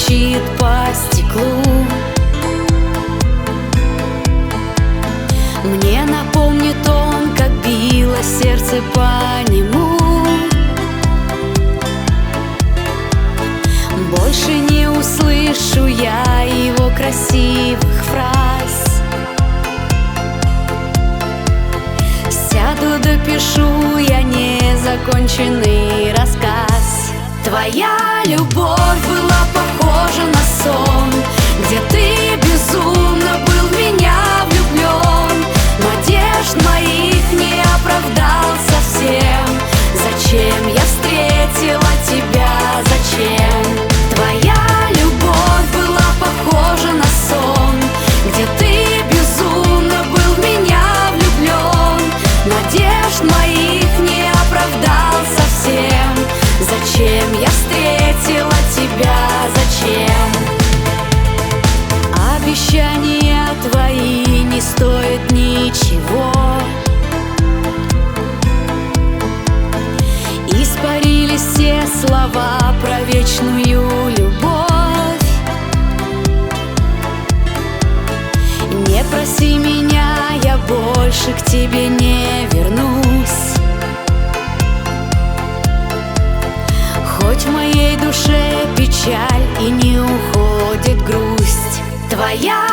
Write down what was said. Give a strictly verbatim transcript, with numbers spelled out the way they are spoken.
стучит по стеклу. Мне напомнит он, как билось сердце по нему. Больше не услышу я его красивых фраз. Сяду, допишу я незаконченный рассказ. Твоя любовь была похожа на сон, где ты безумно был в меня влюблен. Надежд моих не оправдал совсем. Зачем я встретила тебя, зачем? Твоя любовь была похожа на сон, где ты безумно был в меня влюблен. Надежд моих не оправдал совсем. Зачем я встретила тебя, зачем? Обещания твои не стоят ничего. Испарились все слова про вечную любовь. Не проси меня, я больше к тебе не вернусь. Хоть в моей душе печаль и не уходит грусть. Твоя